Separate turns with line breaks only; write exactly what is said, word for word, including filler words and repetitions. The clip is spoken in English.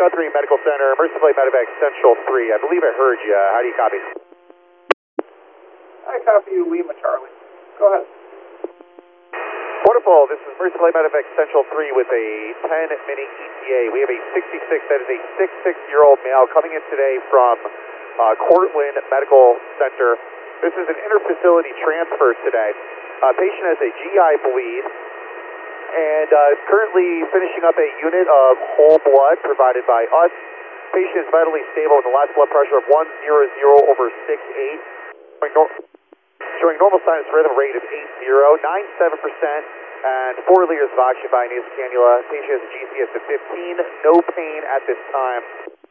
Guthrie Medical Center, Mercifully Medevac Central three. I believe I heard you. How do you copy?
I copy you, Lima Charlie. Go ahead.
Wonderful. This is Mercifully Medevac Central three with a ten minute E T A. We have a sixty-six, that is a sixty-six-year-old male coming in today from uh, Cortland Medical Center. This is an interfacility transfer today. Uh, patient has a G I bleed and uh, is currently finishing up a unit of whole blood provided by us. Patient is vitally stable with a last blood pressure of one hundred over six eight, showing normal sinus rhythm rate of eight zero, ninety-seven percent, and four liters of oxygen by nasal cannula. Patient has a G C S of fifteen, no pain at this time.